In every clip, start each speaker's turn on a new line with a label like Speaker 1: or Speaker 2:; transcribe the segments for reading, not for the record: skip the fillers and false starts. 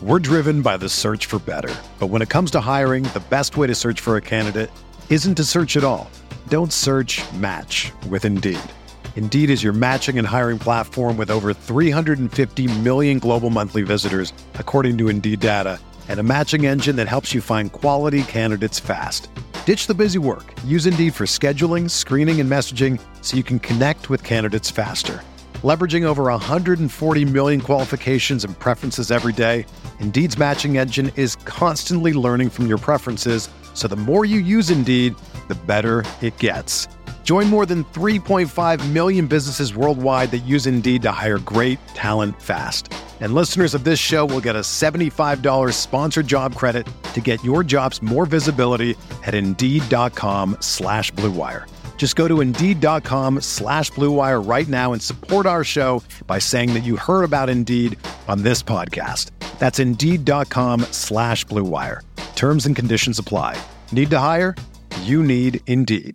Speaker 1: We're driven by the search for better. But when it comes to hiring, the best way to search for a candidate isn't to search at all. Don't search, match with Indeed. Indeed is your matching and hiring platform with over 350 million global monthly visitors, according to Indeed data, and a matching engine that helps you find quality candidates fast. Ditch the busy work. Use Indeed for scheduling, screening, and messaging so you can connect with candidates faster. Leveraging over 140 million qualifications and preferences every day, Indeed's matching engine is constantly learning from your preferences, so the more you use Indeed, the better it gets. Join more than 3.5 million businesses worldwide that use Indeed to hire great talent fast. And listeners of this show will get a $75 sponsored job credit to get your jobs more visibility at Indeed.com/Blue Wire. Just go to Indeed.com/Blue Wire right now and support our show by saying that you heard about Indeed on this podcast. That's Indeed.com/Blue Wire. Terms and conditions apply. Need to hire? You need Indeed.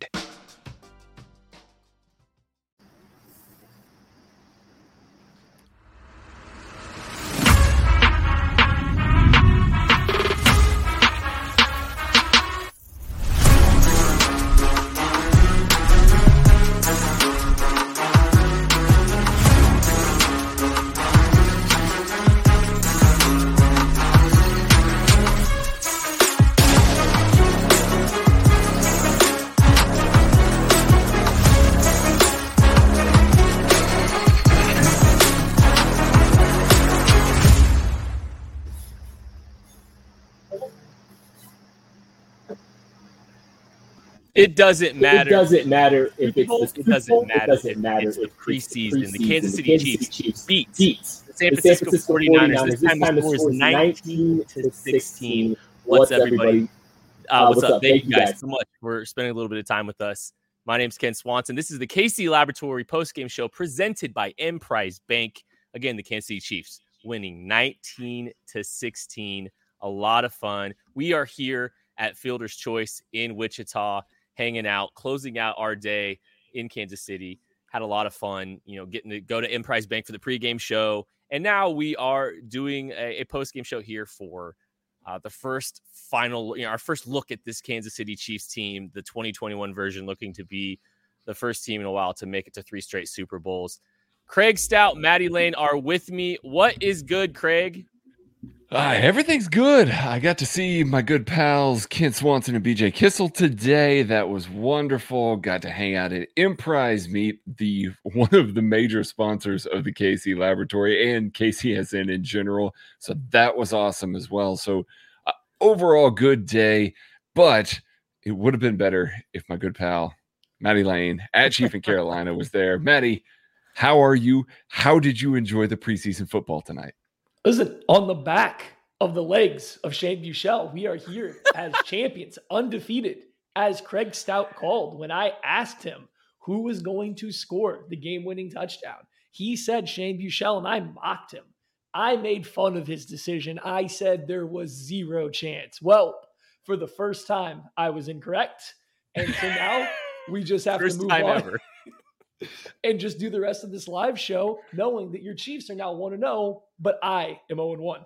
Speaker 2: It doesn't matter.
Speaker 3: It doesn't matter if it's the
Speaker 2: It doesn't matter.
Speaker 3: It doesn't matter
Speaker 2: if it's
Speaker 3: if
Speaker 2: the preseason.
Speaker 3: it's
Speaker 2: The Kansas City Chiefs beats
Speaker 3: the
Speaker 2: San Francisco 49ers. This time the score is 19-16. What's up, everybody? What's up? Thank you guys so much for spending a little bit of time with us. My name's Ken Swanson. This is the KC Laboratory postgame show presented by Emprise Bank. Again, the Kansas City Chiefs winning 19-16. A lot of fun. We are here at Fielder's Choice in Wichita, hanging out, closing out our day in Kansas City. Had a lot of fun, getting to go to Emprise Bank for the pregame show. And now we are doing a postgame show here for the first final, our first look at this Kansas City Chiefs team, the 2021 version, looking to be the first team in a while to make it to 3 straight Super Bowls. Craig Stout, Maddie Lane are with me. What is good, Craig?
Speaker 4: Everything's good. I got to see my good pals Kent Swanson and BJ Kissel today. That was wonderful. Got to hang out at Emprise Meet, one of the major sponsors of the KC Laboratory and KCSN in general. So that was awesome as well. So overall good day, but it would have been better if my good pal Maddie Lane at Chief in Carolina was there. Maddie, how are you? How did you enjoy the preseason football tonight?
Speaker 5: Listen, on the back of the legs of Shane Buechele, we are here as champions, undefeated, as Craig Stout called when I asked him who was going to score the game-winning touchdown. He said Shane Buechele, and I mocked him. I made fun of his decision. I said there was zero chance. Well, for the first time, I was incorrect. And so now we just have to move on. Ever. And just do the rest of this live show knowing that your Chiefs are now 1-0, but I am 0-1.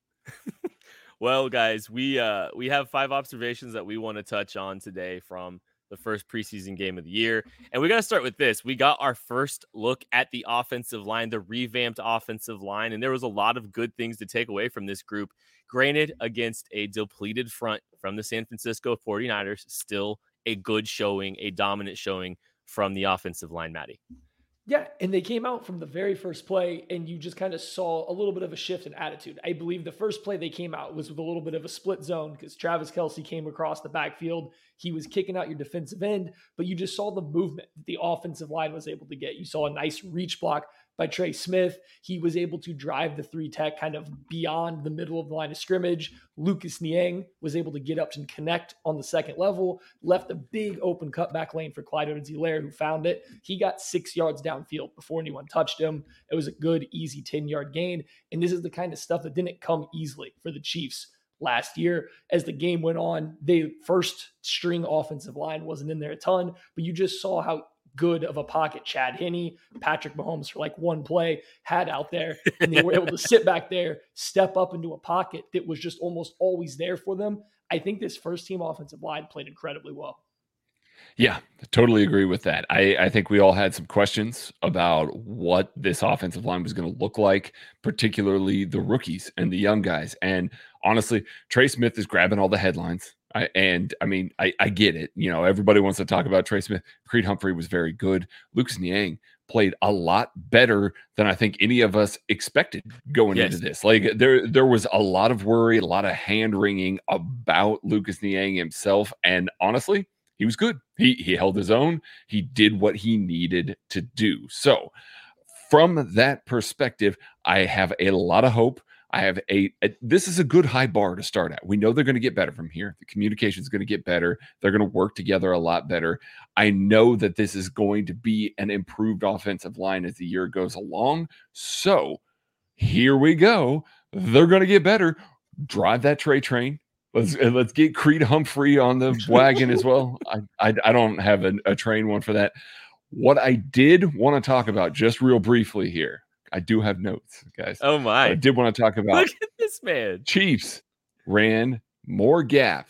Speaker 2: Well, guys, we have 5 observations that we want to touch on today from the first preseason game of the year. And we got to start with this. We got our first look at the offensive line, the revamped offensive line, and there was a lot of good things to take away from this group. Granted, against a depleted front from the San Francisco 49ers, still a good showing, a dominant showing from the offensive line, Maddie.
Speaker 5: Yeah, and they came out from the very first play, and you just kind of saw a little bit of a shift in attitude. I believe the first play they came out was with a little bit of a split zone because Travis Kelce came across the backfield. He was kicking out your defensive end, but you just saw the movement that the offensive line was able to get. You saw a nice reach block by Trey Smith. He was able to drive the 3-tech kind of beyond the middle of the line of scrimmage. Lucas Niang was able to get up and connect on the second level, left a big open cutback lane for Clyde Edwards-Helaire, who found it. He got 6 yards downfield before anyone touched him. It was a good, easy 10-yard gain. And this is the kind of stuff that didn't come easily for the Chiefs last year. As the game went on, the first string offensive line wasn't in there a ton, but you just saw how good of a pocket Chad Henne, Patrick Mahomes for like one play had out there, and they were able to sit back there, step up into a pocket that was just almost always there for them. I think this first team offensive line played incredibly well.
Speaker 4: Yeah, totally agree with that. I think we all had some questions about what this offensive line was going to look like, particularly the rookies and the young guys. And honestly, Trey Smith is grabbing all the headlines. I get it. You know, everybody wants to talk about Trey Smith. Creed Humphrey was very good. Lucas Niang played a lot better than I think any of us expected going into this. Like there was a lot of worry, a lot of hand wringing about Lucas Niang himself. And honestly, he was good. He held his own. He did what he needed to do. So from that perspective, I have a lot of hope. I have this is a good high bar to start at. We know they're going to get better from here. The communication is going to get better. They're going to work together a lot better. I know that this is going to be an improved offensive line as the year goes along. So here we go. They're going to get better. Drive that Trey train. Let's get Creed Humphrey on the wagon as well. I don't have a train one for that. What I did want to talk about just real briefly here, I do have notes, guys.
Speaker 2: Oh my!
Speaker 4: I did want to talk about.
Speaker 2: Look at this man.
Speaker 4: Chiefs ran more gap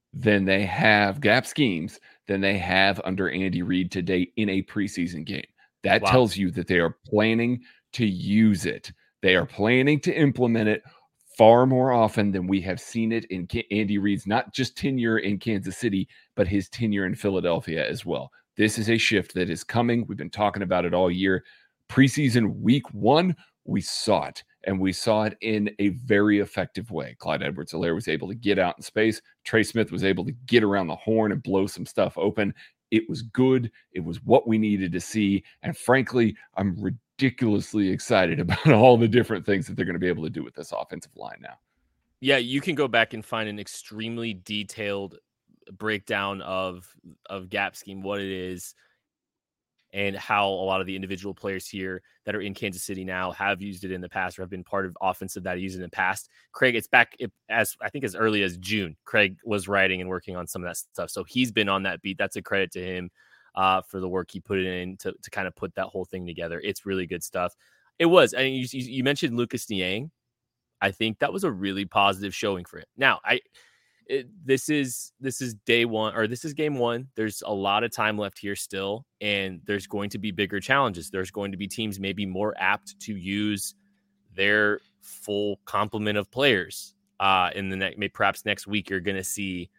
Speaker 4: schemes than they have under Andy Reid to date in a preseason game. That tells you that they are planning to use it. They are planning to implement it far more often than we have seen it in Andy Reid's not just tenure in Kansas City, but his tenure in Philadelphia as well. This is a shift that is coming. We've been talking about it all year. Preseason week 1, we saw it, and we saw it in a very effective way. Clyde Edwards-Helaire was able to get out in space. Trey Smith was able to get around the horn and blow some stuff open. It was good. It was what we needed to see. And frankly, I'm ridiculously excited about all the different things that they're going to be able to do with this offensive line now.
Speaker 2: Yeah, you can go back and find an extremely detailed breakdown of gap scheme, what it is, and how a lot of the individual players here that are in Kansas City now have used it in the past or have been part of offensive that used it in the past. Craig, it's back as early as June. Craig was writing and working on some of that stuff. So he's been on that beat. That's a credit to him for the work he put in to kind of put that whole thing together. It's really good stuff. It was. I mean, you mentioned Lucas Niang. I think that was a really positive showing for him. Now, this is day one, or this is game 1. There's a lot of time left here still, and there's going to be bigger challenges. There's going to be teams maybe more apt to use their full complement of players in the perhaps next week. You're going to see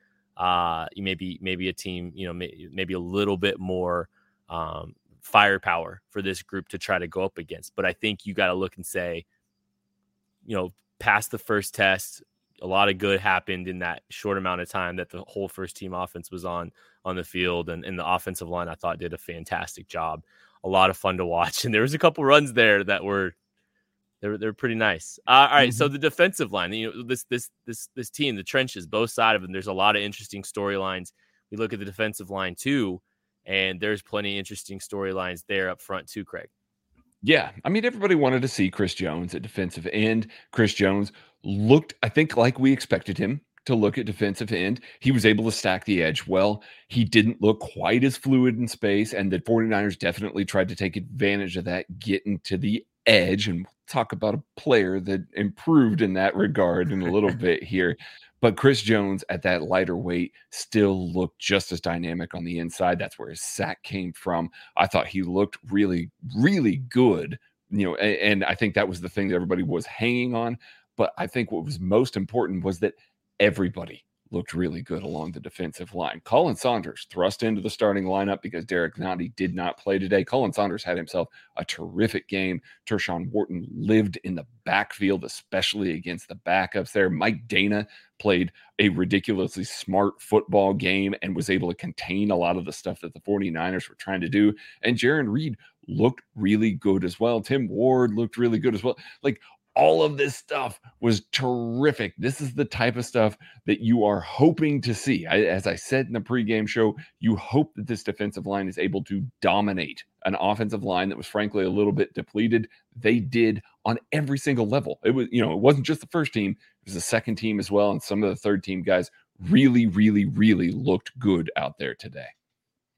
Speaker 2: maybe a team, maybe a little bit more firepower for this group to try to go up against. But I think you got to look and say, past the first test, a lot of good happened in that short amount of time that the whole first team offense was on the field, and the offensive line I thought did a fantastic job. A lot of fun to watch, and there was a couple runs there that were they're pretty nice. All right, so the defensive line, this team, the trenches, both sides of them. There's a lot of interesting storylines. We look at the defensive line too, and there's plenty of interesting storylines there up front too, Craig.
Speaker 4: Yeah, I mean, everybody wanted to see Chris Jones at defensive end. Chris Jones looked, I think, like we expected him to look at defensive end. He was able to stack the edge well. He didn't look quite as fluid in space, and the 49ers definitely tried to take advantage of that, getting to the edge. And we'll talk about a player that improved in that regard in a little bit here. But Chris Jones at that lighter weight still looked just as dynamic on the inside. That's where his sack came from. I thought he looked really, really good, and I think that was the thing that everybody was hanging on. But I think what was most important was that everybody looked really good along the defensive line. Colin Saunders thrust into the starting lineup because Derek Nnadi did not play today. Colin Saunders had himself a terrific game. Tershawn Wharton lived in the backfield, especially against the backups there. Mike Dana played a ridiculously smart football game and was able to contain a lot of the stuff that the 49ers were trying to do. And Jarran Reed looked really good as well. Tim Ward looked really good as well. Like, all of this stuff was terrific. This is the type of stuff that you are hoping to see. As I said in the pregame show, you hope that this defensive line is able to dominate an offensive line that was frankly a little bit depleted. They did on every single level. It was, it wasn't just the first team. It was the second team as well. And some of the third team guys really, really, really looked good out there today.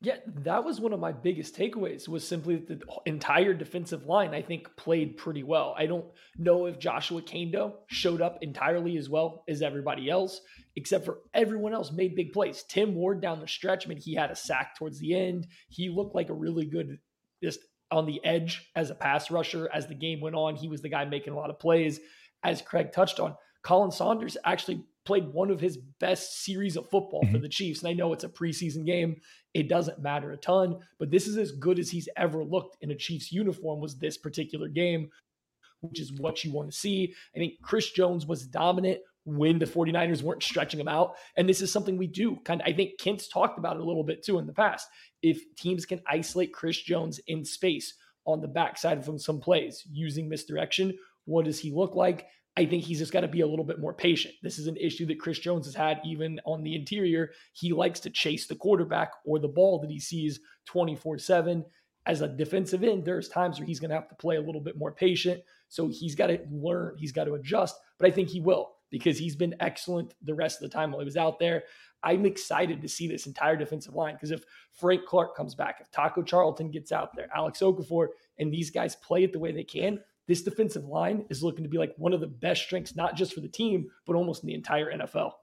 Speaker 5: Yeah, that was one of my biggest takeaways, was simply that the entire defensive line, I think, played pretty well. I don't know if Joshua Kando showed up entirely as well as everybody else, except for everyone else made big plays. Tim Ward down the stretch, I mean, he had a sack towards the end. He looked like a really good, just on the edge as a pass rusher. As the game went on, he was the guy making a lot of plays. As Craig touched on, Colin Saunders actually played one of his best series of football for the Chiefs. And I know it's a preseason game. It doesn't matter a ton, but this is as good as he's ever looked in a Chiefs uniform, was this particular game, which is what you want to see. I think Chris Jones was dominant when the 49ers weren't stretching him out. And this is something we do I think Kent's talked about it a little bit too in the past. If teams can isolate Chris Jones in space on the backside from some plays using misdirection, what does he look like? I think he's just got to be a little bit more patient. This is an issue that Chris Jones has had even on the interior. He likes to chase the quarterback or the ball that he sees 24/7. As a defensive end, there's times where he's going to have to play a little bit more patient. So he's got to learn, he's got to adjust, but I think he will, because he's been excellent the rest of the time while he was out there. I'm excited to see this entire defensive line, because if Frank Clark comes back, if Taco Charlton gets out there, Alex Okafor, and these guys play it the way they can, this defensive line is looking to be like one of the best strengths, not just for the team, but almost in the entire NFL.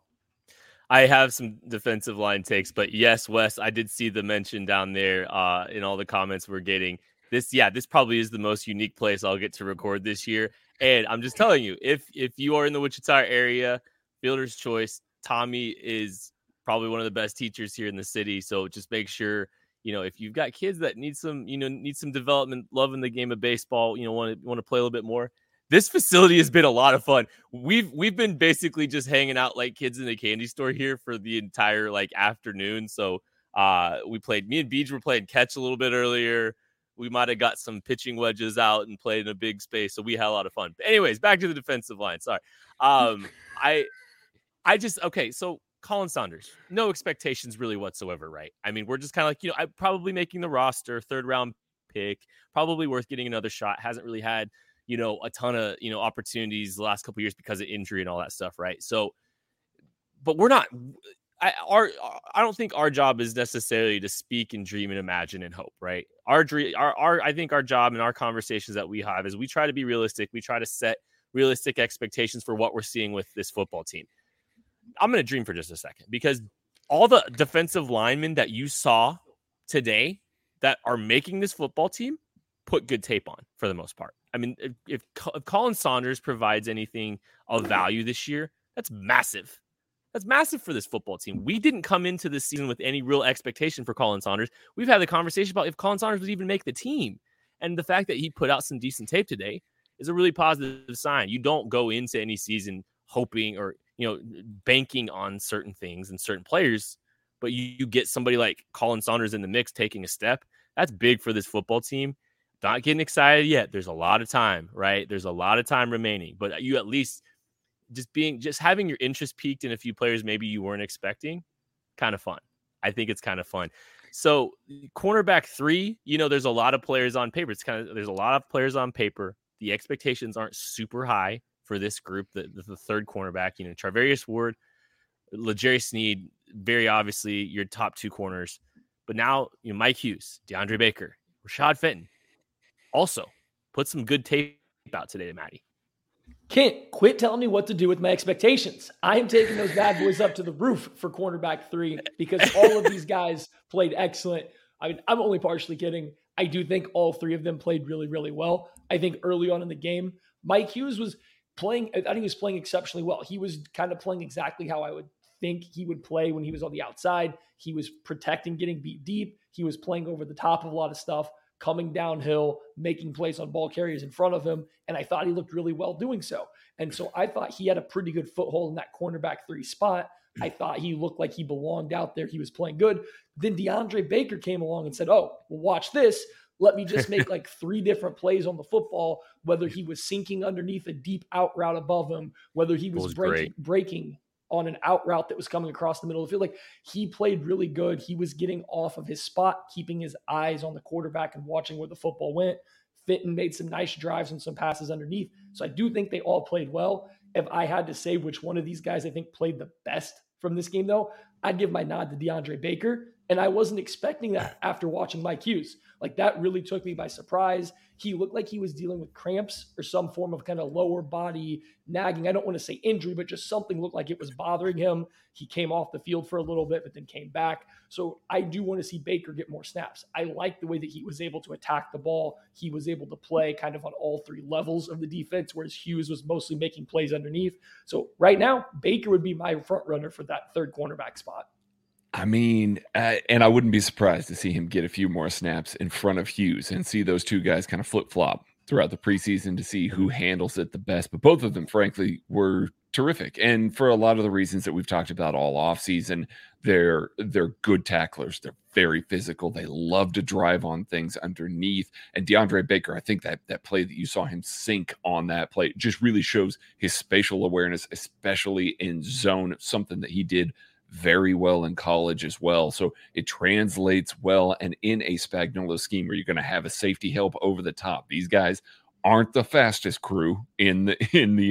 Speaker 2: I have some defensive line takes, but yes, Wes, I did see the mention down there in all the comments we're getting. This probably is the most unique place I'll get to record this year. And I'm just telling you, if you are in the Wichita area, Fielder's Choice, Tommy is probably one of the best teachers here in the city. So just make sure, if you've got kids that need some development, loving the game of baseball, want to play a little bit more, this facility has been a lot of fun. We've been basically just hanging out like kids in the candy store here for the entire afternoon. So me and Beej were playing catch a little bit earlier. We might have got some pitching wedges out and played in a big space. So we had a lot of fun. But anyways, back to the defensive line. Sorry. So Colin Saunders, no expectations really whatsoever, right? I mean, we're just kind of I'm probably making the roster, 3rd round pick, probably worth getting another shot. Hasn't really had, a ton of, opportunities the last couple of years because of injury and all that stuff, right? So, but we're not, I don't think our job is necessarily to speak and dream and imagine and hope, right? I think our job and our conversations that we have is we try to be realistic. We try to set realistic expectations for what we're seeing with this football team. I'm going to dream for just a second, because all the defensive linemen that you saw today that are making this football team put good tape on for the most part. I mean, if Colin Saunders provides anything of value this year, that's massive. That's massive for this football team. We didn't come into this season with any real expectation for Colin Saunders. We've had the conversation about if Colin Saunders would even make the team. And the fact that he put out some decent tape today is a really positive sign. You don't go into any season hoping or banking on certain things and certain players, but you get somebody like Colin Saunders in the mix taking a step. That's big for this football team. Not getting excited yet. There's a lot of time, right? There's a lot of time remaining, but you at least just having your interest peaked in a few players maybe you weren't expecting, kind of fun. I think it's kind of fun. So cornerback 3, there's a lot of players on paper. There's a lot of players on paper. The expectations aren't super high for this group, the 3rd cornerback, Charvarius Ward, L'Jarius Sneed, very obviously your top 2 corners. But now, Mike Hughes, DeAndre Baker, Rashad Fenton also put some good tape out today to Maddie.
Speaker 5: Kent, quit telling me what to do with my expectations. I am taking those bad boys up to the roof for cornerback 3, because all of these guys played excellent. I mean, I'm only partially kidding. I do think all 3 of them played really, really well. I think early on in the game, Mike Hughes was playing, I think he was playing exceptionally well. He was kind of playing exactly how I would think he would play when he was on the outside. He was protecting, getting beat deep. He was playing over the top of a lot of stuff, coming downhill, making plays on ball carriers in front of him. And I thought he looked really well doing so. And so I thought he had a pretty good foothold in that cornerback 3 spot. I thought he looked like he belonged out there. He was playing good. Then DeAndre Baker came along and said, oh, well, watch this. Let me just make 3 different plays on the football, whether he was sinking underneath a deep out route above him, whether he was breaking on an out route that was coming across the middle of the field. He played really good. He was getting off of his spot, keeping his eyes on the quarterback and watching where the football went. Fitton made some nice drives and some passes underneath. So I do think they all played well. If I had to say which one of these guys I think played the best from this game, though, I'd give my nod to DeAndre Baker. And I wasn't expecting that after watching Mike Hughes. Like, that really took me by surprise. He looked like he was dealing with cramps or some form of kind of lower body nagging. I don't want to say injury, but just something looked like it was bothering him. He came off the field for a little bit, but then came back. So I do want to see Baker get more snaps. I like the way that he was able to attack the ball. He was able to play kind of on all three levels of the defense, whereas Hughes was mostly making plays underneath. So right now, Baker would be my front runner for that third cornerback spot.
Speaker 4: I mean, and I wouldn't be surprised to see him get a few more snaps in front of Hughes and see those two guys kind of flip-flop throughout the preseason to see who handles it the best. But both of them, frankly, were terrific. And for a lot of the reasons that we've talked about all offseason, they're good tacklers. They're very physical. They love to drive on things underneath. And DeAndre Baker, I think that play that you saw him sink on that play just really shows his spatial awareness, especially in zone, something that he did very well in college as well. So it translates well. And in a Spagnuolo scheme where you're going to have a safety help over the top, these guys aren't the fastest crew in the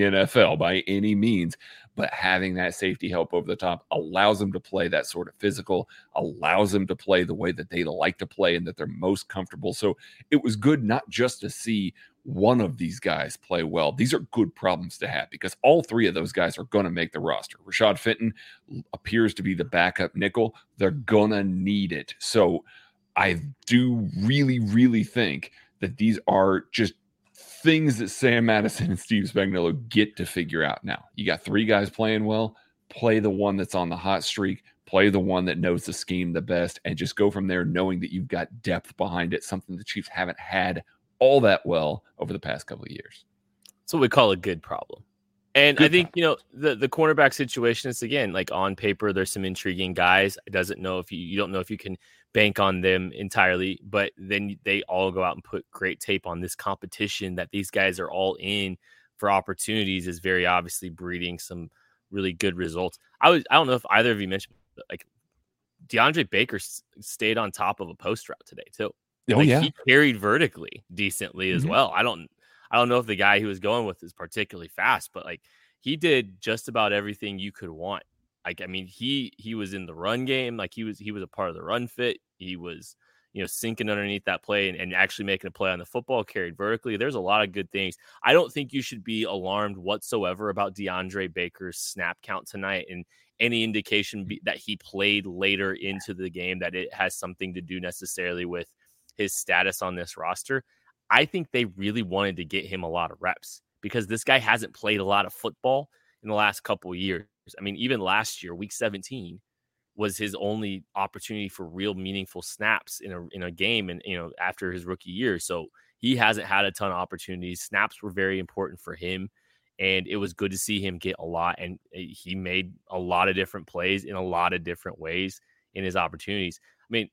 Speaker 4: NFL by any means, but having that safety help over the top allows them to play that sort of physical, allows them to play the way that they like to play and that they're most comfortable. So it was good not just to see one of these guys play well. These are good problems to have because all three of those guys are going to make the roster. Rashad Fenton appears to be the backup nickel. They're going to need it. So I do really, really think that these are just things that Sam Madison and Steve Spagnuolo get to figure out now. You got three guys playing well, play the one that's on the hot streak, play the one that knows the scheme the best, and just go from there knowing that you've got depth behind it, something the Chiefs haven't had all that well over the past couple of years.
Speaker 2: That's what we call a good problem. And I think, the cornerback situation is, again, like on paper, there's some intriguing guys. It doesn't know if you don't know if you can bank on them entirely, but then they all go out and put great tape on this competition that these guys are all in for opportunities is very obviously breeding some really good results. I don't know if either of you mentioned, but like DeAndre Baker stayed on top of a post route today too.
Speaker 4: Oh, yeah.
Speaker 2: He carried vertically decently as well. I don't know if the guy he was going with is particularly fast, but like he did just about everything you could want. Like, I mean, he was in the run game. Like he was a part of the run fit. He was, sinking underneath that play and actually making a play on the football, carried vertically. There's a lot of good things. I don't think you should be alarmed whatsoever about DeAndre Baker's snap count tonight and any indication that he played later into the game, that it has something to do necessarily with his status on this roster. I think they really wanted to get him a lot of reps because this guy hasn't played a lot of football in the last couple of years. I mean, even last year, week 17 was his only opportunity for real meaningful snaps in a game and, after his rookie year. So he hasn't had a ton of opportunities. Snaps were very important for him. And it was good to see him get a lot. And he made a lot of different plays in a lot of different ways in his opportunities. I mean,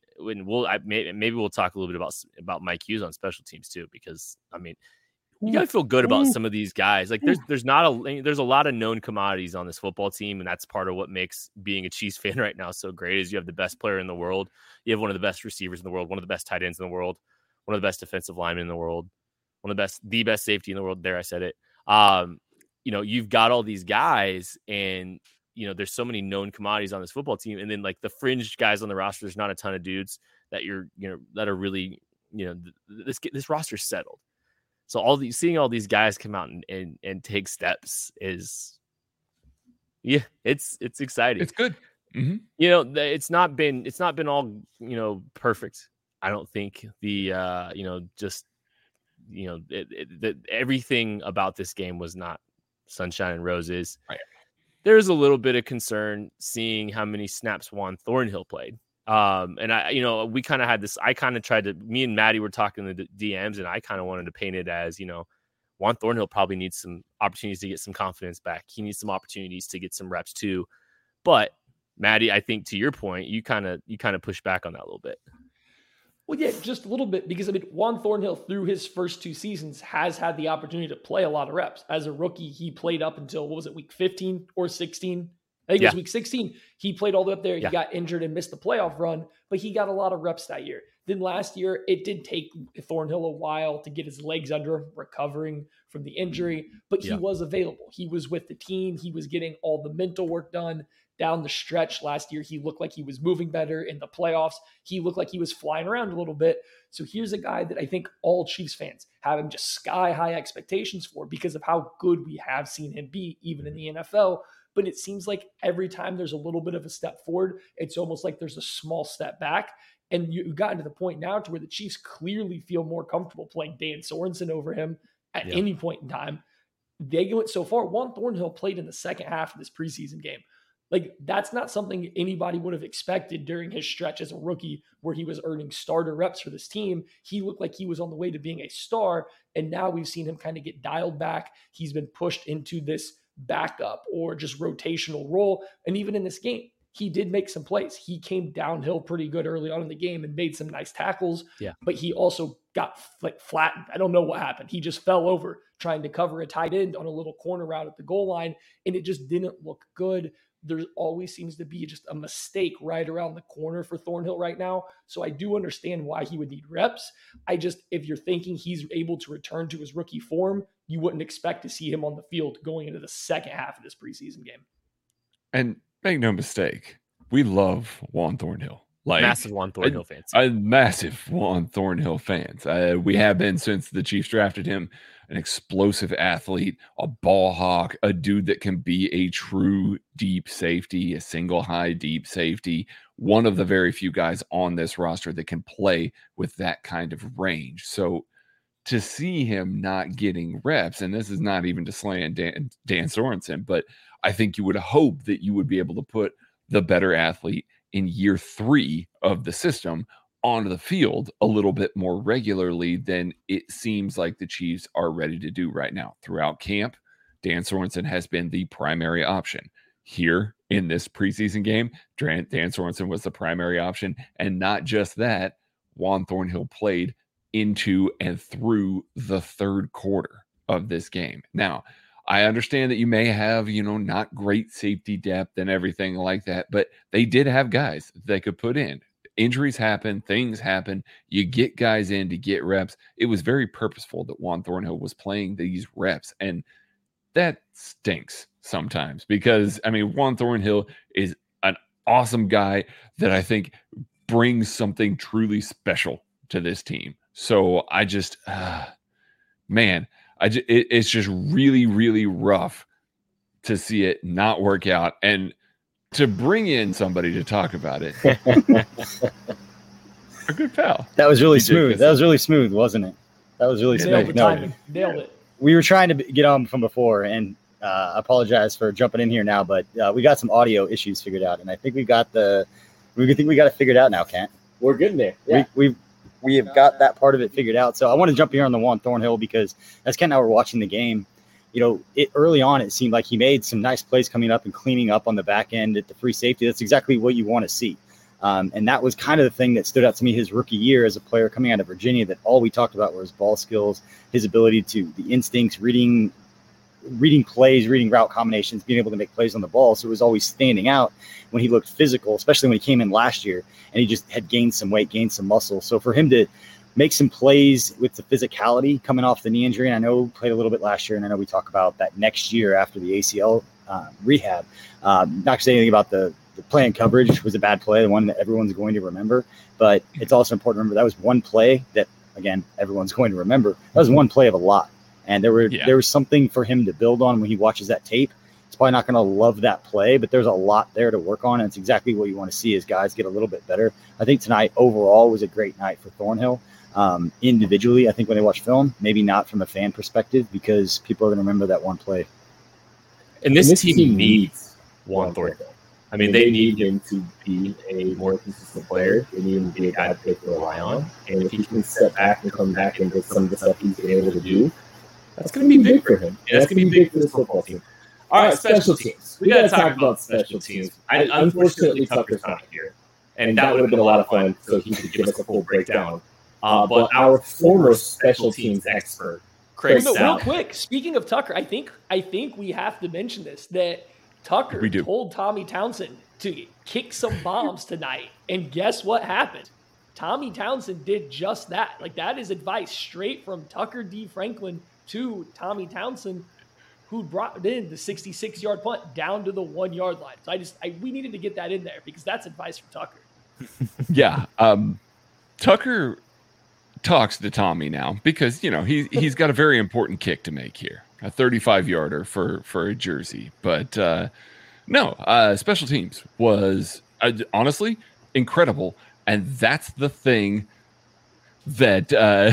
Speaker 2: maybe we'll talk a little bit about Mike Hughes on special teams too, because I mean, you gotta feel good about some of these guys. Like there's a lot of known commodities on this football team, and that's part of what makes being a Chiefs fan right now so great. Is you have the best player in the world, you have one of the best receivers in the world, one of the best tight ends in the world, one of the best defensive linemen in the world, the best safety in the world. There, I said it. You've got all these guys, and there's so many known commodities on this football team. And then like the fringe guys on the roster, there's not a ton of dudes that that are really, this roster's settled. So seeing all these guys come out and take steps is, it's exciting.
Speaker 4: It's good. Mm-hmm.
Speaker 2: It's not been all, perfect. I don't think everything about this game was not sunshine and roses.
Speaker 4: Right.
Speaker 2: There's a little bit of concern seeing how many snaps Juan Thornhill played. And we kind of had this, me and Maddie were talking in the DMs, and I kind of wanted to paint it as, Juan Thornhill probably needs some opportunities to get some confidence back. He needs some opportunities to get some reps too. But Maddie, I think to your point, you kind of push back on that a little bit.
Speaker 5: Well, yeah, just a little bit, because I mean, Juan Thornhill through his first two seasons has had the opportunity to play a lot of reps. As a rookie, he played up until, week 15 or 16? I think it was week 16. He played all the way up there. He got injured and missed the playoff run, but he got a lot of reps that year. than last year. It did take Thornhill a while to get his legs under him, recovering from the injury, but he was available. He was with the team. He was getting all the mental work done down the stretch. Last year, he looked like he was moving better. In the playoffs, he looked like he was flying around a little bit. So here's a guy that I think all Chiefs fans have him just sky high expectations for because of how good we have seen him be, even in the NFL. But it seems like every time there's a little bit of a step forward, it's almost like there's a small step back. And you've gotten to the point now to where the Chiefs clearly feel more comfortable playing Dan Sorensen over him at any point in time. They went so far. Juan Thornhill played in the second half of this preseason game. Like, that's not something anybody would have expected during his stretch as a rookie where he was earning starter reps for this team. He looked like he was on the way to being a star, and now we've seen him kind of get dialed back. He's been pushed into this backup or just rotational role. And even in this game, he did make some plays. He came downhill pretty good early on in the game and made some nice tackles, but he also got flattened. I don't know what happened. He just fell over trying to cover a tight end on a little corner route at the goal line, and it just didn't look good. There always seems to be just a mistake right around the corner for Thornhill right now. So I do understand why he would need reps. If you're thinking he's able to return to his rookie form, you wouldn't expect to see him on the field going into the second half of this preseason game.
Speaker 4: And make no mistake, we love Juan Thornhill.
Speaker 2: Massive Juan Thornhill fans.
Speaker 4: Massive Juan Thornhill fans. We have been since the Chiefs drafted him. An explosive athlete, a ball hawk, a dude that can be a true deep safety, a single high deep safety. One of the very few guys on this roster that can play with that kind of range. So to see him not getting reps, and this is not even to slam Dan Sorensen, but I think you would hope that you would be able to put the better athlete in year 3 of the system onto the field a little bit more regularly than it seems like the Chiefs are ready to do right now. Throughout camp, Dan Sorensen has been the primary option. Here in this preseason game, Dan Sorensen was the primary option. And not just that, Juan Thornhill played into and through the third quarter of this game. Now, I understand that you may have, not great safety depth and everything like that, but they did have guys they could put in. Injuries happen, things happen. You get guys in to get reps. It was very purposeful that Juan Thornhill was playing these reps, and that stinks sometimes because, Juan Thornhill is an awesome guy that I think brings something truly special to this team. So I just, it's just really, really rough to see it not work out. And to bring in somebody to talk about it. A good pal.
Speaker 6: That was really smooth. That was really smooth, wasn't it? That was really smooth.
Speaker 5: Nailed it.
Speaker 6: We were trying to get on from before, and I apologize for jumping in here now, but we got some audio issues figured out, and I think we got it figured out now, Kent.
Speaker 3: We're getting there. Yeah.
Speaker 6: We have got that part of it figured out. So I want to jump here on the Juan Thornhill because as Kent and I were watching the game, early on, it seemed like he made some nice plays coming up and cleaning up on the back end at the free safety. That's exactly what you want to see. And that was kind of the thing that stood out to me his rookie year as a player coming out of Virginia, that all we talked about were his ball skills, his ability to the instincts, reading plays, reading route combinations, being able to make plays on the ball. So it was always standing out when he looked physical, especially when he came in last year and he just had gained some weight, gained some muscle. So for him to make some plays with the physicality coming off the knee injury, and I know he played a little bit last year, and I know we talk about that next year after the ACL rehab. Not to say anything about the play and coverage was a bad play, the one that everyone's going to remember, but it's also important to remember that was one play that, again, everyone's going to remember. That was one play of a lot, and there was something for him to build on when he watches that tape. He's probably not going to love that play, but there's a lot there to work on, and it's exactly what you want to see as guys get a little bit better. I think tonight overall was a great night for Thornhill. Individually, I think when they watch film, maybe not from a fan perspective, because people are going to remember that one play.
Speaker 2: And this team needs Juan Thornhill.
Speaker 3: They need him to be a more consistent player. They need him to be a guy that they can rely on. And if he can step back and come back and do some of the stuff he's been able to do, that's going to be big for him. And that's going to be big for this football team. All right, special teams. We got to talk about special teams. Unfortunately, Tucker's not here. And that would have been a lot of fun, so he could give us a full breakdown. But our former special teams expert, Craig Stout.
Speaker 5: Real quick, speaking of Tucker, I think we have to mention this, that Tucker told Tommy Townsend to kick some bombs tonight. And guess what happened? Tommy Townsend did just that. Like, that is advice straight from Tucker D. Franklin to Tommy Townsend, who brought in the 66-yard punt down to the 1-yard line. So we needed to get that in there because that's advice from Tucker.
Speaker 4: Yeah. Tucker talks to Tommy now because, he's got a very important kick to make here, a 35-yarder for a jersey. But special teams was honestly incredible. And that's the thing that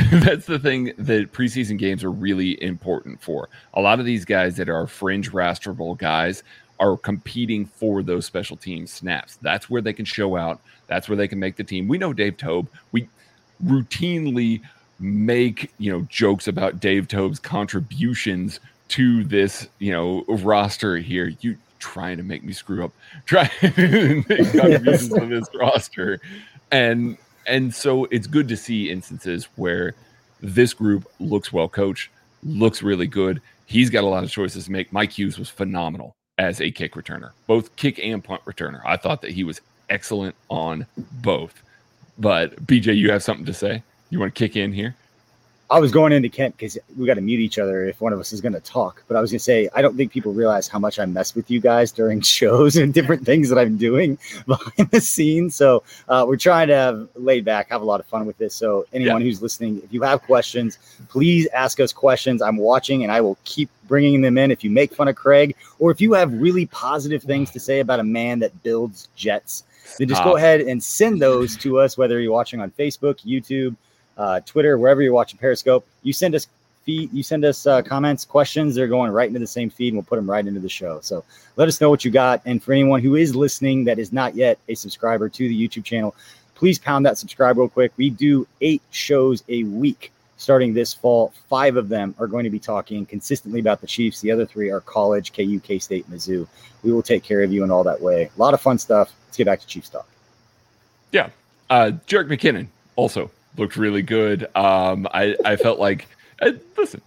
Speaker 4: preseason games are really important for. A lot of these guys that are fringe rosterable guys are competing for those special team snaps. That's where they can show out. That's where they can make the team. We know Dave Toub. We routinely make, jokes about Dave Toub's contributions to this, roster here. You trying to make me screw up. Contributions to this roster. And so it's good to see instances where this group looks well coached, looks really good. He's got a lot of choices to make. Mike Hughes was phenomenal as a kick returner, both kick and punt returner. I thought that he was excellent on both. But BJ, you have something to say? You want to kick in here?
Speaker 6: I was going into Kent because we got to mute each other if one of us is going to talk. But I was going to say, I don't think people realize how much I mess with you guys during shows and different things that I'm doing behind the scenes. So we're trying to have laid back, have a lot of fun with this. So anyone who's listening, if you have questions, please ask us questions. I'm watching and I will keep bringing them in. If you make fun of Craig or if you have really positive things to say about a man that builds jets, then just go ahead and send those to us, whether you're watching on Facebook, YouTube, Twitter, wherever you're watching Periscope. You send us comments, questions. They're going right into the same feed, and we'll put them right into the show. So let us know what you got. And for anyone who is listening that is not yet a subscriber to the YouTube channel, please pound that subscribe real quick. We do 8 shows a week starting this fall. 5 of them are going to be talking consistently about the Chiefs. The other 3 are college, KU, K-State, Mizzou. We will take care of you in all that way. A lot of fun stuff. Let's get back to Chiefs talk.
Speaker 4: Yeah. Jerick McKinnon also looked really good. I felt like, listen,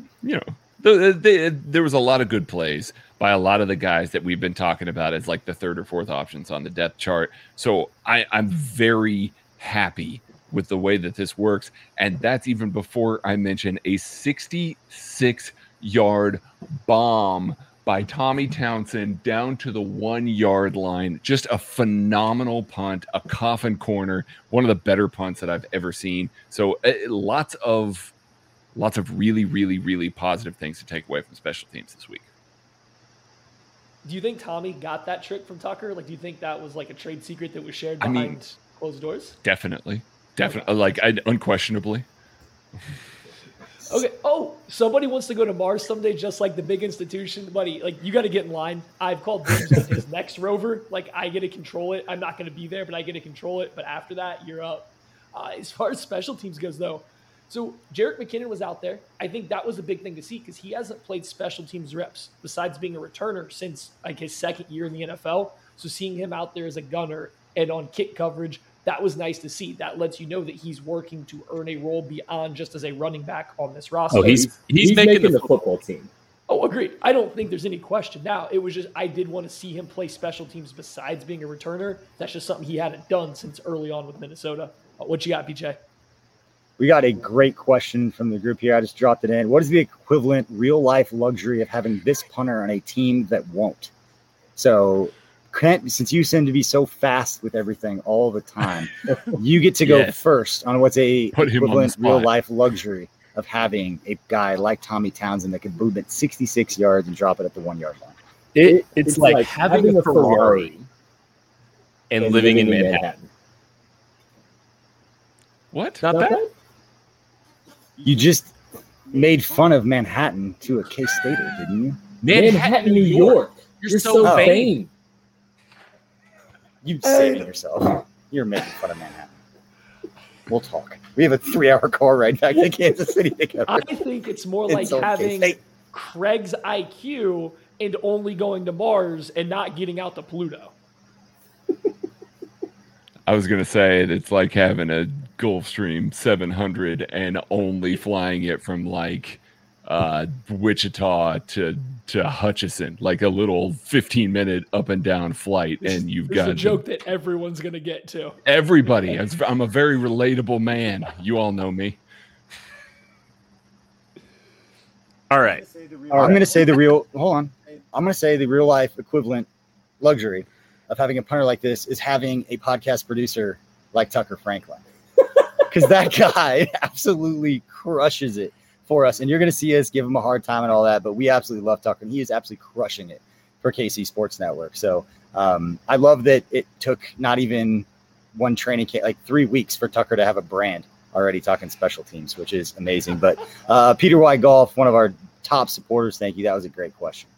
Speaker 4: there was a lot of good plays by a lot of the guys that we've been talking about as like the 3rd or 4th options on the depth chart. So I'm very happy with the way that this works. And that's even before I mention a 66-yard bomb by Tommy Townsend down to the 1-yard line. Just a phenomenal punt, a coffin corner, one of the better punts that I've ever seen. So lots of really, really, really positive things to take away from special teams this week.
Speaker 5: Do you think Tommy got that trick from Tucker? Like, do you think that was like a trade secret that was shared behind closed doors?
Speaker 4: Definitely. Like, unquestionably.
Speaker 5: Okay. Oh, somebody wants to go to Mars someday, just like the big institution, buddy. Like, you got to get in line. I've called dibs on his next rover. Like, I get to control it. I'm not going to be there, but I get to control it. But after that, you're up. As far as special teams goes, though, so Jerick McKinnon was out there. I think that was a big thing to see because he hasn't played special teams reps besides being a returner since like his 2nd year in the NFL. So seeing him out there as a gunner and on kick coverage, that was nice to see. That lets you know that he's working to earn a role beyond just as a running back on this roster.
Speaker 3: Oh, he's making the football team.
Speaker 5: Oh, agreed. I don't think there's any question now. It was just I did want to see him play special teams besides being a returner. That's just something he hadn't done since early on with Minnesota. What you got, BJ?
Speaker 6: We got a great question from the group here. I just dropped it in. What is the equivalent real-life luxury of having this punter on a team that won't? So, Kent, since you seem to be so fast with everything all the time, you get to go first on what's a equivalent real-life luxury of having a guy like Tommy Townsend that can boom it 66 yards and drop it at the 1-yard line.
Speaker 3: It's like having a Ferrari and living in Manhattan.
Speaker 4: What?
Speaker 3: Not bad?
Speaker 6: You just made fun of Manhattan to a K-Stater, didn't you?
Speaker 3: Manhattan, New York. You're so vain.
Speaker 6: You saving yourself. You're making fun of Manhattan. We'll talk. We have a 3-hour car ride back to Kansas City together.
Speaker 5: I think it's more like having Craig's IQ and only going to Mars and not getting out to Pluto.
Speaker 4: I was going to say it's like having a Gulfstream 700 and only flying it from like Wichita to Hutchinson, like a little 15-minute up and down flight, and you've got
Speaker 5: a joke that everyone's gonna get to.
Speaker 4: Everybody. I'm a very relatable man. You all know me.
Speaker 2: All right.
Speaker 6: I'm going to say the real. Hold on. I'm going to say the real life equivalent luxury of having a punter like this is having a podcast producer like Tucker Franklin, because that guy absolutely crushes it for us. And you're going to see us give him a hard time and all that, but we absolutely love Tucker, and he is absolutely crushing it for KC Sports Network. So I love that it took not even one training camp, like 3 weeks for Tucker to have a brand already talking special teams, which is amazing. But Peter White Golf, one of our top supporters, thank you. That was a great question.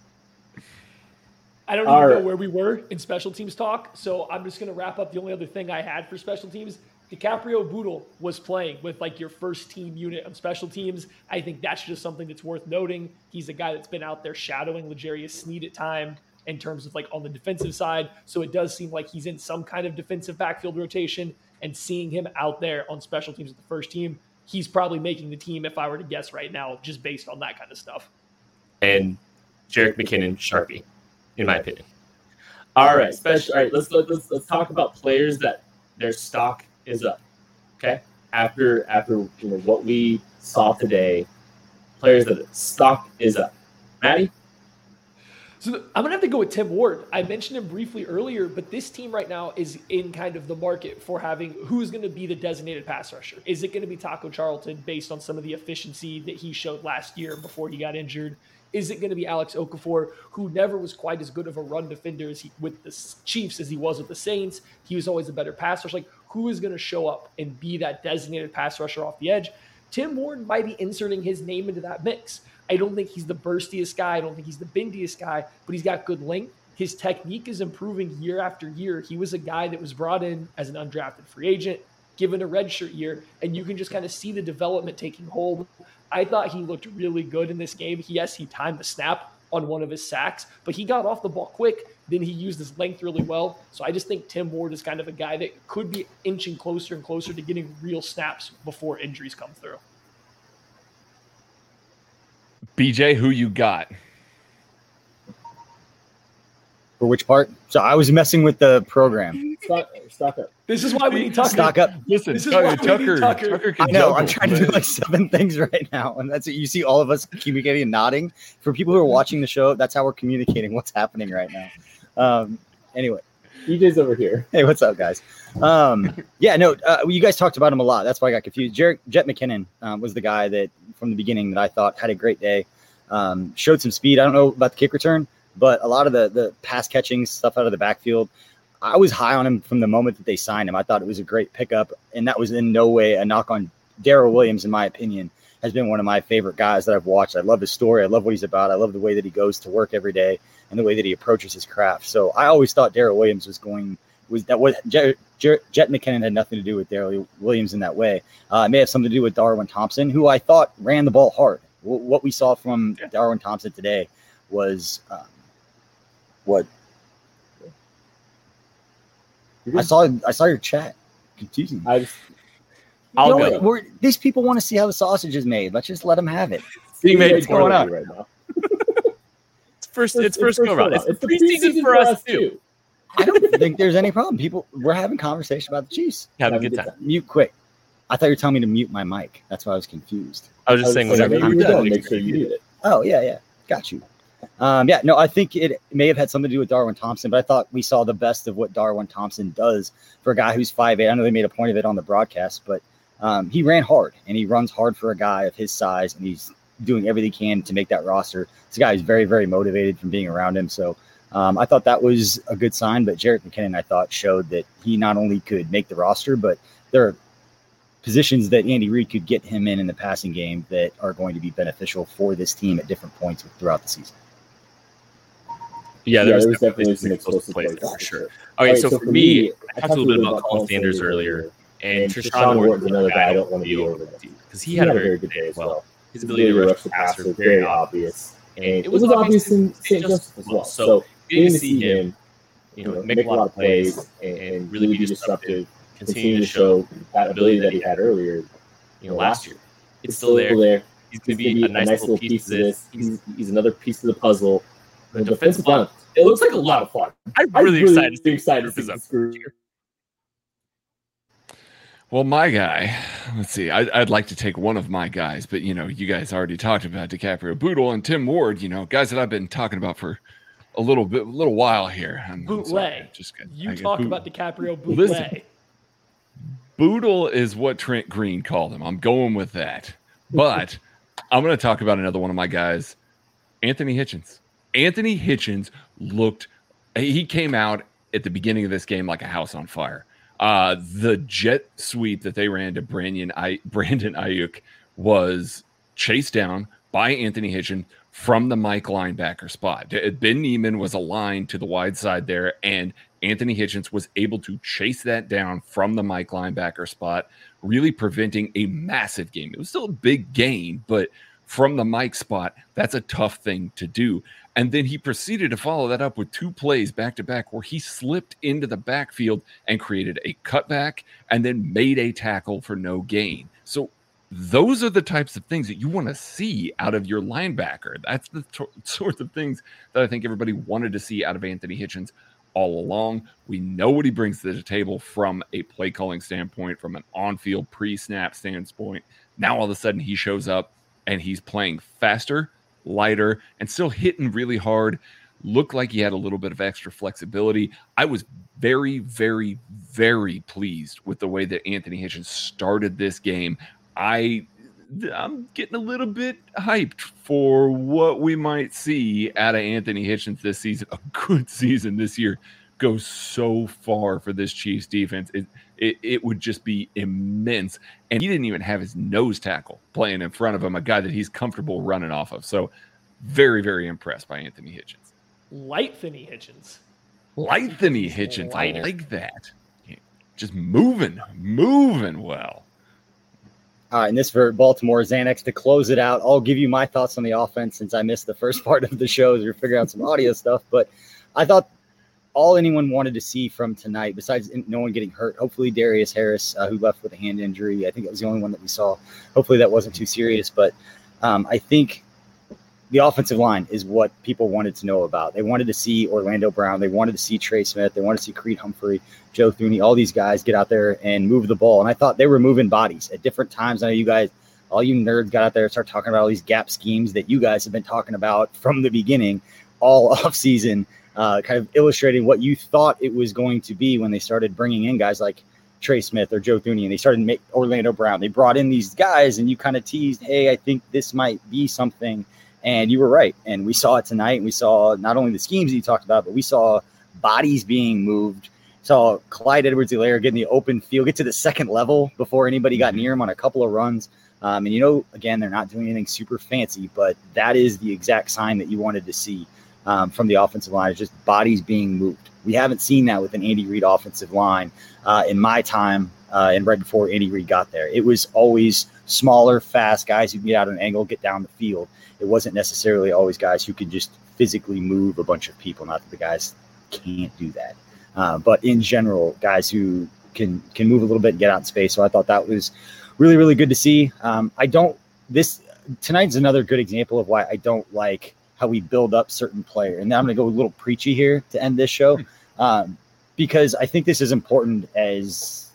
Speaker 5: I don't even know where we were in special teams talk, so I'm just going to wrap up. The only other thing I had for special teams, DiCaprio Boodle was playing with like your first team unit of special teams. I think that's just something that's worth noting. He's a guy that's been out there shadowing L'Jarius Sneed at time in terms of like on the defensive side. So it does seem like he's in some kind of defensive backfield rotation, and seeing him out there on special teams with the first team, he's probably making the team if I were to guess right now, just based on that kind of stuff.
Speaker 2: And Jerick McKinnon, Sharpie, in my opinion. All right, let's talk about players that their stock is up. Okay, after what we saw today, players that stock is up. Maddie?
Speaker 5: So I'm going to have to go with Tim Ward. I mentioned him briefly earlier, but this team right now is in kind of the market for having who's going to be the designated pass rusher. Is it going to be Taco Charlton based on some of the efficiency that he showed last year before he got injured? Is it going to be Alex Okafor, who never was quite as good of a run defender with the Chiefs as he was with the Saints? He was always a better pass rusher. Like, who is going to show up and be that designated pass rusher off the edge? Tim Ward might be inserting his name into that mix. I don't think he's the burstiest guy. I don't think he's the bendiest guy, but he's got good length. His technique is improving year after year. He was a guy that was brought in as an undrafted free agent, given a redshirt year, and you can just kind of see the development taking hold. I thought he looked really good in this game. Yes, he timed the snap on one of his sacks, but he got off the ball quick. Then he used his length really well. So I just think Tim Ward is kind of a guy that could be inching closer and closer to getting real snaps before injuries come through.
Speaker 4: BJ, who you got?
Speaker 6: For which part? So I was messing with the program.
Speaker 3: Stock up.
Speaker 5: This is why we need Tucker.
Speaker 6: Stock up.
Speaker 4: Listen,
Speaker 5: this is why we need
Speaker 4: Tucker can
Speaker 6: I know.
Speaker 4: juggle,
Speaker 6: I'm trying to do like 7 things right now, and that's it. You see all of us communicating and nodding. For people who are watching the show, that's how we're communicating what's happening right now. Anyway,
Speaker 3: EJ's over here.
Speaker 6: Hey, what's up, guys? You guys talked about him a lot. That's why I got confused. Jet McKinnon was the guy that from the beginning that I thought had a great day. Showed some speed. I don't know about the kick return, but a lot of the pass catching stuff out of the backfield, I was high on him from the moment that they signed him. I thought it was a great pickup, and that was in no way a knock on Darrell Williams, in my opinion, has been one of my favorite guys that I've watched. I love his story. I love what he's about. I love the way that he goes to work every day and the way that he approaches his craft. So I always thought Darrell Williams Jet McKinnon had nothing to do with Darrell Williams in that way. It may have something to do with Darwin Thompson, who I thought ran the ball hard. What we saw from Darwin Thompson today was what I saw your chat. Confusing. These people want to see how the sausage is made. Let's just let them have it.
Speaker 2: Being made
Speaker 6: going on
Speaker 3: right now.
Speaker 2: It's first go around. It's preseason for us too.
Speaker 6: I don't think there's any problem. We're having conversation about the Chiefs.
Speaker 2: Have a good time.
Speaker 6: Mute quick. I thought you were telling me to mute my mic. That's why I was confused.
Speaker 2: I was just saying whenever you're done, make sure you mute it.
Speaker 6: Oh, yeah. Got you. I think it may have had something to do with Darwin Thompson, but I thought we saw the best of what Darwin Thompson does for a guy who's 5'8". I know they made a point of it on the broadcast, but he ran hard, and he runs hard for a guy of his size, and he's doing everything he can to make that roster. This guy is very, very motivated from being around him. So I thought that was a good sign, but Jerick McKinnon, I thought, showed that he not only could make the roster, but there are positions that Andy Reid could get him in the passing game that are going to be beneficial for this team at different points throughout the season.
Speaker 2: Yeah, there was definitely some explosive plays for sure. Okay, so for me, I talked a little bit about Colin Sanders earlier, and Trishawn Ward is another guy I don't want to be over because he had a very good day as well. His ability to rush the passer was very obvious, and it was obvious in St. Joseph as well. So getting to see him, make a lot of plays and really be disruptive, continue to show that ability that he had earlier, last year. It's still there. He's going to be a nice little piece of this.
Speaker 3: He's another piece of the puzzle. The defensive line, it looks like a lot of fun.
Speaker 2: I'm really excited to see
Speaker 3: this group.
Speaker 4: Well, my guy, let's see. I'd like to take one of my guys, but you guys already talked about DiCaprio Bootle and Tim Ward. Guys that I've been talking about for a little while here.
Speaker 5: Bootleg. You talk about DiCaprio Bootleg.
Speaker 4: Listen, Bootle is what Trent Green called him. I'm going with that. But I'm going to talk about another one of my guys, Anthony Hitchens. Anthony Hitchens he came out at the beginning of this game like a house on fire. The jet sweep that they ran to Brandon Ayuk was chased down by Anthony Hitchens from the Mike linebacker spot. Ben Niemann was aligned to the wide side there, and Anthony Hitchens was able to chase that down from the Mike linebacker spot, really preventing a massive game. It was still a big gain, but from the Mike spot, that's a tough thing to do. And then he proceeded to follow that up with 2 plays back-to-back where he slipped into the backfield and created a cutback and then made a tackle for no gain. So those are the types of things that you want to see out of your linebacker. That's the sorts of things that I think everybody wanted to see out of Anthony Hitchens all along. We know what he brings to the table from a play calling standpoint, from an on-field pre-snap standpoint. Now all of a sudden he shows up and he's playing faster, lighter, and still hitting really hard. Looked like he had a little bit of extra flexibility. I was very, very, very pleased with the way that Anthony Hitchens started this game. I'm getting a little bit hyped for what we might see out of Anthony Hitchens this season. A good season this year goes so far for this Chiefs defense. It would just be immense. And he didn't even have his nose tackle playing in front of him, a guy that he's comfortable running off of. So very, very impressed by Anthony Hitchens.
Speaker 5: Lightfany Hitchens.
Speaker 4: Lightfany Hitchens.
Speaker 5: Lighter.
Speaker 4: I like that. Just moving well.
Speaker 6: All right, and this for Baltimore Xanax to close it out. I'll give you my thoughts on the offense since I missed the first part of the show as we figure out some audio stuff. But I thought all anyone wanted to see from tonight, besides no one getting hurt, hopefully Darius Harris, who left with a hand injury. I think it was the only one that we saw. Hopefully that wasn't too serious. But I think the offensive line is what people wanted to know about. They wanted to see Orlando Brown. They wanted to see Trey Smith. They wanted to see Creed Humphrey, Joe Thuney, all these guys get out there and move the ball. And I thought they were moving bodies at different times. I know you guys, all you nerds got out there and start talking about all these gap schemes that you guys have been talking about from the beginning, all offseason, kind of illustrating what you thought it was going to be when they started bringing in guys like Trey Smith or Joe Thuney, and they started to make Orlando Brown. They brought in these guys, and you kind of teased, hey, I think this might be something. And you were right. And we saw it tonight. And we saw not only the schemes that you talked about, but we saw bodies being moved. Saw Clyde Edwards-Helaire get in the open field, get to the second level before anybody got near him on a couple of runs. And, again, they're not doing anything super fancy, but that is the exact sign that you wanted to see from the offensive line, is just bodies being moved. We haven't seen that with an Andy Reid offensive line in my time and right before Andy Reid got there. It was always smaller, fast guys who can get out an angle, get down the field. It wasn't necessarily always guys who could just physically move a bunch of people. Not that the guys can't do that. But in general, guys who can move a little bit and get out in space. So I thought that was really, really good to see. Tonight's another good example of why I don't like how we build up certain players. And now I'm going to go a little preachy here to end this show because I think this is important as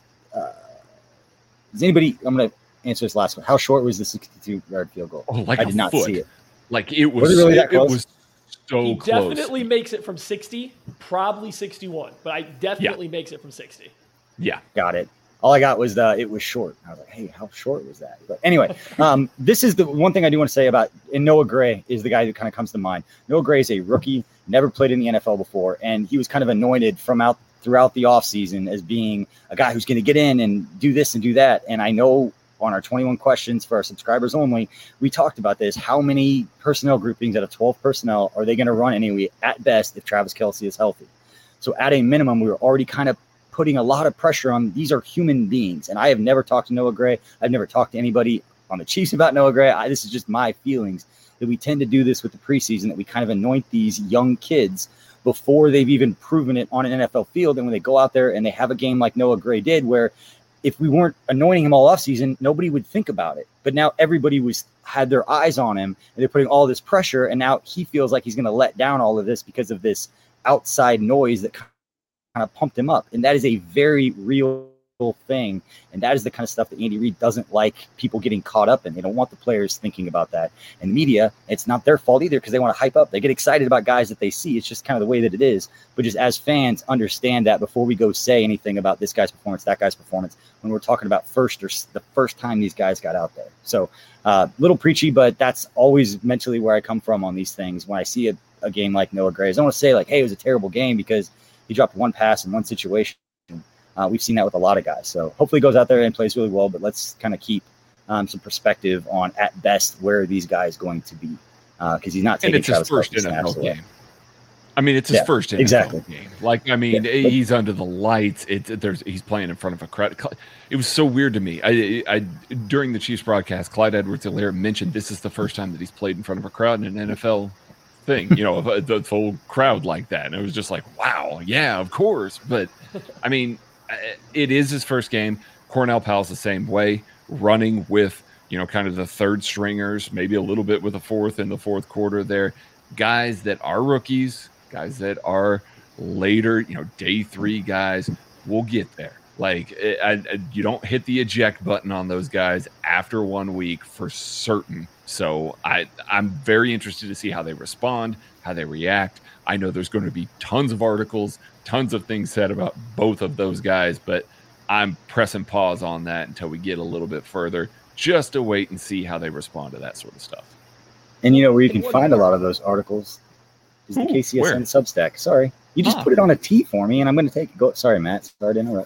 Speaker 6: anybody, I'm going to answer this last one. How short was the 62-yard field goal? I did not see it.
Speaker 4: Like it was really that close? It was so
Speaker 5: he
Speaker 4: close.
Speaker 5: Definitely makes it from 60, probably 61, but I definitely makes it from 60.
Speaker 4: Yeah.
Speaker 6: Got it. All I got was it was short. I was like, hey, how short was that? But anyway, this is the one thing I do want to say about, and Noah Gray is the guy who kind of comes to mind. Noah Gray is a rookie, never played in the NFL before, and he was kind of anointed throughout the offseason as being a guy who's going to get in and do this and do that. And I know on our 21 questions for our subscribers only, we talked about this. How many personnel groupings out of 12 personnel are they going to run anyway at best if Travis Kelce is healthy? So at a minimum, we were already kind of putting a lot of pressure on. These are human beings. And I have never talked to Noah Gray. I've never talked to anybody on the Chiefs about Noah Gray. This is just my feelings that we tend to do this with the preseason, that we kind of anoint these young kids before they've even proven it on an NFL field. And when they go out there and they have a game like Noah Gray did, where if we weren't anointing him all offseason, nobody would think about it. But now everybody was had their eyes on him, and they're putting all this pressure, and now he feels like he's going to let down all of this because of this outside noise that kind of pumped him up. And that is a very real thing, and that is the kind of stuff that Andy Reid doesn't like people getting caught up in. They don't want the players thinking about that. And the media, it's not their fault either, because they want to hype up. They get excited about guys that they see. It's just kind of the way that it is. But just as fans, understand that before we go say anything about this guy's performance, that guy's performance, when we're talking about the first time these guys got out there. So little preachy, but that's always mentally where I come from on these things. When I see a game like Noah Gray, I don't want to say like, hey, it was a terrible game because he dropped one pass in one situation. We've seen that with a lot of guys. So hopefully he goes out there and plays really well, but let's kind of keep some perspective on, at best, where these guys going to be, because he's not taking
Speaker 4: Travis Kelce's NFL game. I mean, it's his first NFL game. Like, I mean, he's under the lights. He's playing in front of a crowd. It was so weird to me. I during the Chiefs broadcast, Clyde Edwards-Helaire mentioned this is the first time that he's played in front of a crowd in an NFL thing, the full crowd like that. And it was just like, wow, yeah, of course. But I mean, it is his first game. Cornell Powell's the same way, running with, kind of the third stringers, maybe a little bit with a fourth in the fourth quarter there. Guys that are rookies, guys that are later, day 3 guys, will get there. Like, you don't hit the eject button on those guys after 1 week for certain. So I'm very interested to see how they respond, how they react. I know there's going to be tons of articles, tons of things said about both of those guys, but I'm pressing pause on that until we get a little bit further, just to wait and see how they respond to that sort of stuff. And
Speaker 6: where you can find a lot of those articles is the KCSN Substack. Sorry, you just put it on a T for me, and I'm going to take it. Go. Sorry, Matt. Sorry to interrupt.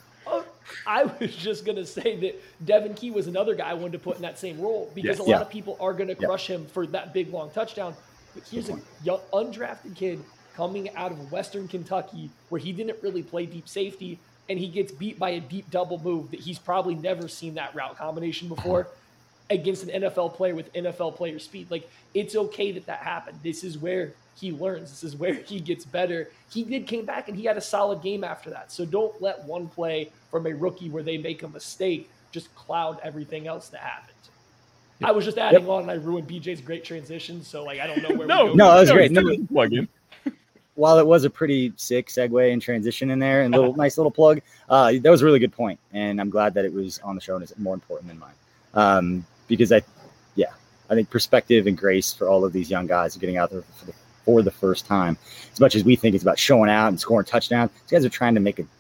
Speaker 5: I was just going to say that Devin Key was another guy I wanted to put in that same role, because a lot of people are going to crush him for that big, long touchdown. But here's a young, undrafted kid coming out of Western Kentucky where he didn't really play deep safety, and he gets beat by a deep double move that he's probably never seen that route combination before against an NFL player with NFL player speed. Like, it's okay that happened. This is where he learns. This is where he gets better. He came back and he had a solid game after that. So don't let one play from a rookie where they make a mistake just cloud everything else that happened. I was just adding on, and I ruined BJ's great transition. So I don't know where we go.
Speaker 6: No, that was great. While it was a pretty sick segue and transition in there and nice little plug, that was a really good point. And I'm glad that it was on the show, and it's more important than mine. Because I think perspective and grace for all of these young guys are getting out there for the first time. As much as we think it's about showing out and scoring touchdowns, these guys are trying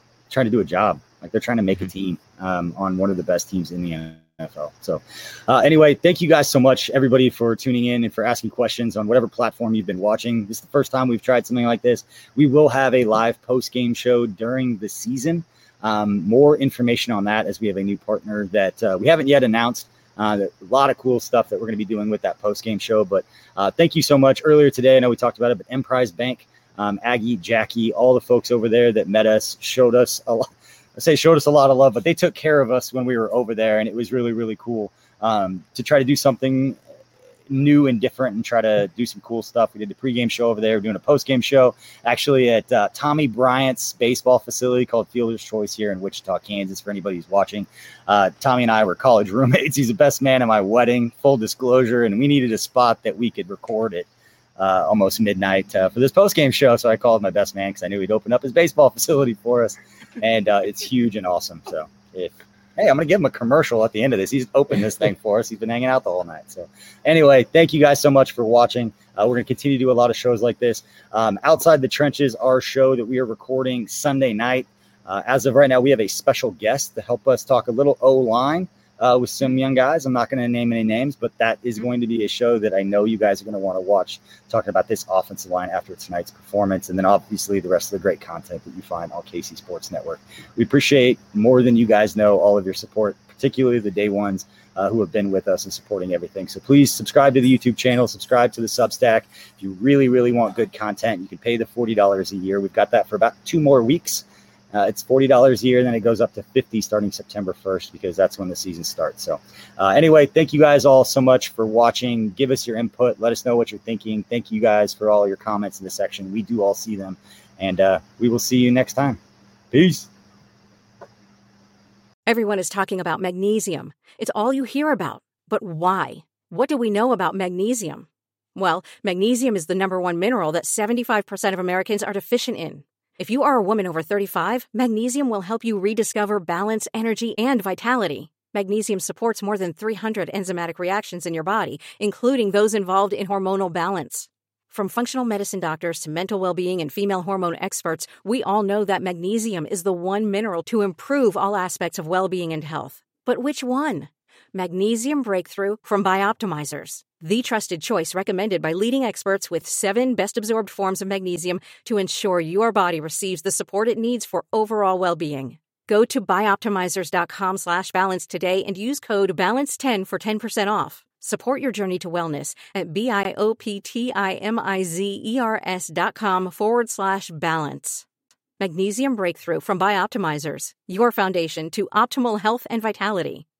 Speaker 6: to do a job. Like, they're trying to make a team on one of the best teams in the NFL. So anyway, thank you guys so much, everybody, for tuning in and for asking questions on whatever platform you've been watching. This is the first time we've tried something like this. We will have a live post-game show during the season. More information on that as we have a new partner that we haven't yet announced. A lot of cool stuff that we're going to be doing with that post-game show. But thank you so much. Earlier today, I know we talked about it, but Emprise Bank, Aggie, Jackie, all the folks over there that met us, showed us a lot. Showed us a lot of love, but they took care of us when we were over there, and it was really, really cool to try to do something new and different and try to do some cool stuff. We did the pregame show over there. We're doing a postgame show actually at Tommy Bryant's baseball facility called Fielder's Choice here in Wichita, Kansas, for anybody who's watching. Tommy and I were college roommates. He's the best man at my wedding, full disclosure, and we needed a spot that we could record it almost midnight for this postgame show. So I called my best man because I knew he'd open up his baseball facility for us. And it's huge and awesome. So I'm going to give him a commercial at the end of this. He's opened this thing for us. He's been hanging out the whole night. So anyway, thank you guys so much for watching. We're going to continue to do a lot of shows like this. Outside the Trenches, our show that we are recording Sunday night. As of right now, we have a special guest to help us talk a little O-line with some young guys. I'm not going to name any names, but that is going to be a show that I know you guys are going to want to watch, talking about this offensive line after tonight's performance, and then obviously the rest of the great content that you find on KC Sports Network. We appreciate, more than you guys know, all of your support, particularly the day ones who have been with us and supporting everything. So please subscribe to the YouTube channel, subscribe to the Substack. If you really, really want good content, you can pay the $40 a year. We've got that for about 2 more weeks. It's $40 a year, then it goes up to $50 starting September 1st, because that's when the season starts. So anyway, thank you guys all so much for watching. Give us your input. Let us know what you're thinking. Thank you guys for all your comments in the section. We do all see them. And we will see you next time. Peace.
Speaker 7: Everyone is talking about magnesium. It's all you hear about. But why? What do we know about magnesium? Well, magnesium is the number one mineral that 75% of Americans are deficient in. If you are a woman over 35, magnesium will help you rediscover balance, energy, and vitality. Magnesium supports more than 300 enzymatic reactions in your body, including those involved in hormonal balance. From functional medicine doctors to mental well-being and female hormone experts, we all know that magnesium is the one mineral to improve all aspects of well-being and health. But which one? Magnesium Breakthrough from Bioptimizers, the trusted choice recommended by leading experts with 7 best-absorbed forms of magnesium to ensure your body receives the support it needs for overall well-being. Go to bioptimizers.com/balance today and use code BALANCE10 for 10% off. Support your journey to wellness at bioptimizers.com/balance. Magnesium Breakthrough from Bioptimizers, your foundation to optimal health and vitality.